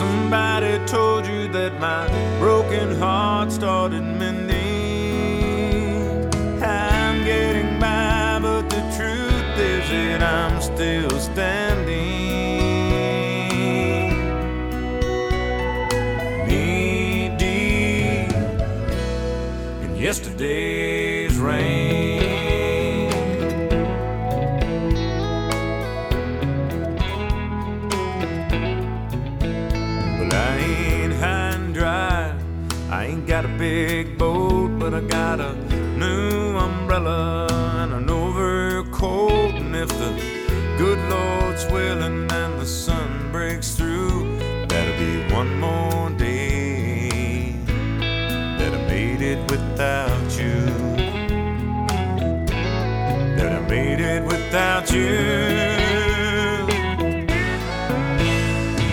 somebody told you that my broken heart started mending. I'm getting by, but the truth is that I'm still standing. Knee deep in yesterday's rain. I ain't got a big boat, but I got a new umbrella and an overcoat. And if the good Lord's willing and the sun breaks through, that'll be one more day that I made it without you. That I made it without you.